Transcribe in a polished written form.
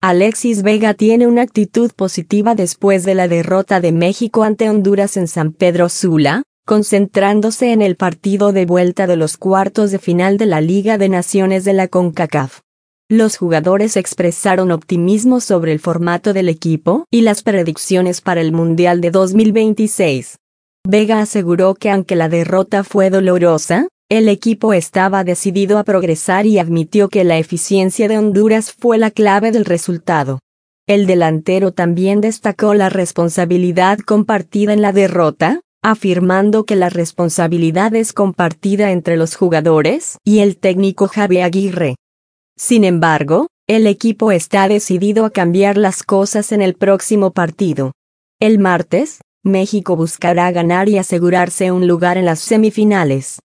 Alexis Vega tiene una actitud positiva después de la derrota de México ante Honduras en San Pedro Sula, concentrándose en el partido de vuelta de los cuartos de final de la Liga de Naciones de la CONCACAF. Los jugadores expresaron optimismo sobre el formato del equipo y las predicciones para el Mundial de 2026. Vega aseguró que aunque la derrota fue dolorosa, el equipo estaba decidido a progresar y admitió que la eficiencia de Honduras fue la clave del resultado. El delantero también destacó la responsabilidad compartida en la derrota, afirmando que la responsabilidad es compartida entre los jugadores y el técnico Javier Aguirre. Sin embargo, el equipo está decidido a cambiar las cosas en el próximo partido. El martes, México buscará ganar y asegurarse un lugar en las semifinales.